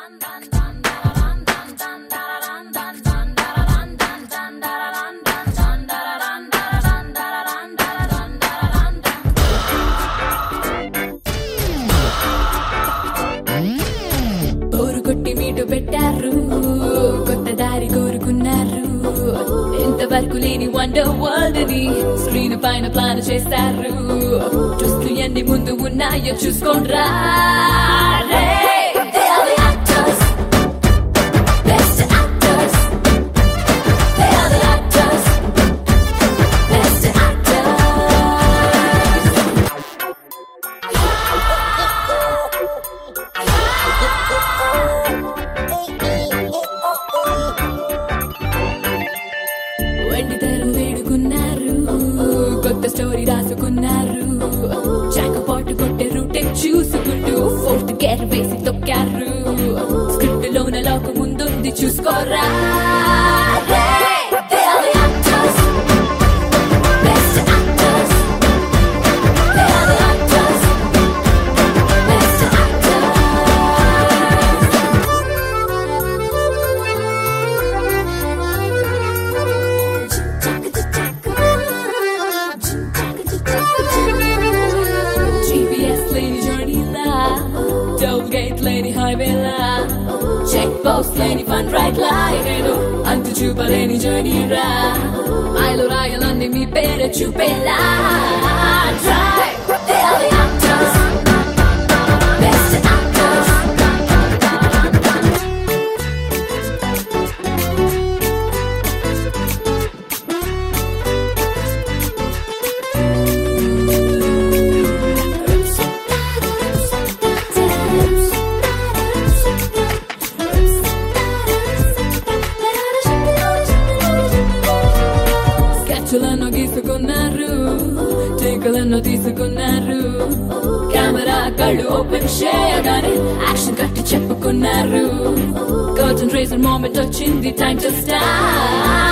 కొట్టి మీటు పెట్టారు, కొత్త దారి కోరుకున్నారు. ఇంతవరకు లేని వండర్ వరల్డ్ ని స్క్రీన్ పైన ప్లాన్ చేశారు. చూస్తూ ఎన్ని ముందు ఉన్నాయో చూసుకోండ్రా. వేడుకున్నారు, కొత్త స్టోరీ రాసుకున్నారు. చాకపాటు కొట్టే రూటే చూసుకుంటూ ఫోర్త్ గేర్ వేసి తొక్కారు. స్క్రిప్ట్ లోన లోక ముందుంది చూసుకోరా. లేని హైవేలా చెక్ పోస్ట్ లేని ఫన్ రైట్ లైన్ అంతు చూపలేని జర్నీ రా. ఐలో రాయాలన్నీ మీ పేరు చూపేలా. లను గీసుకున్నారు, టీకలను తీసుకున్నారు. కెమెరా కళ్ళు ఓపెన్ చేయగానే యాక్షన్ కట్టి చెప్పుకున్నారు. కర్టన్ రేజర్ మూమెంట్ వచ్చింది, టైం టు స్టార్ట్.